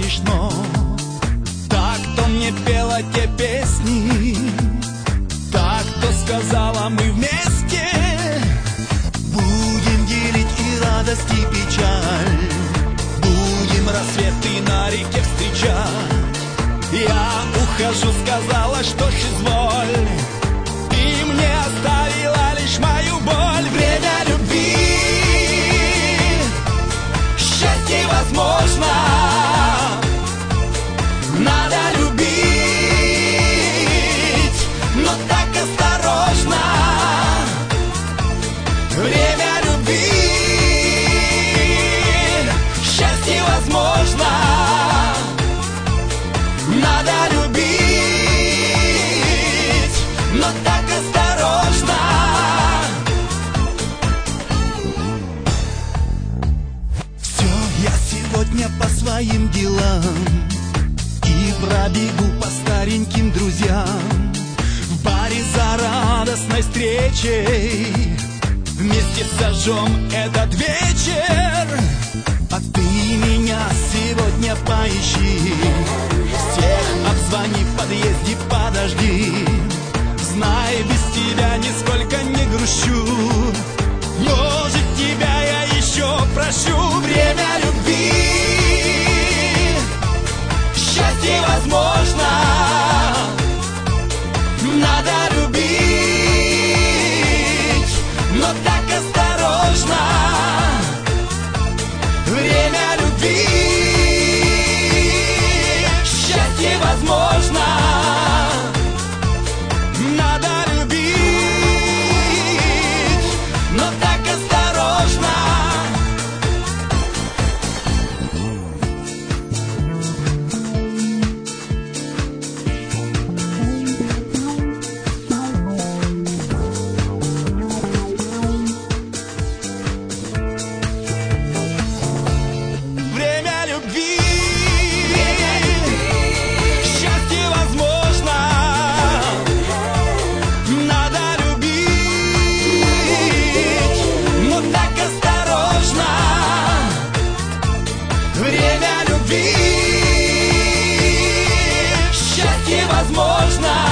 смешно. Так, кто мне пел те песни, так, кто сказала мы вместе будем делить и радость, и печаль, будем рассветы на реке встречать. Я ухожу, сказала, что ж изволь, ты мне оставила лишь мою боль. Время любви, счастье возможно, надо любить, но так осторожно. Время любви, счастье возможно, надо любить, но так осторожно. Все, я сегодня по своим делам и пробегу по стареньким друзьям. В баре за радостной встречей вместе сожжем этот вечер. А ты меня сегодня поищи, всех обзвони, в подъезде подожди. Знай, без тебя нисколько не грущу, может, тебя я еще прощу. Время любви, счастье возможно, надо любить, но так осторожно. Время любви, счастье возможно, надо любить, но так осторожно. Время любви, счастье возможно, надо любить, но так осторожно. Время любви, счастье возможно.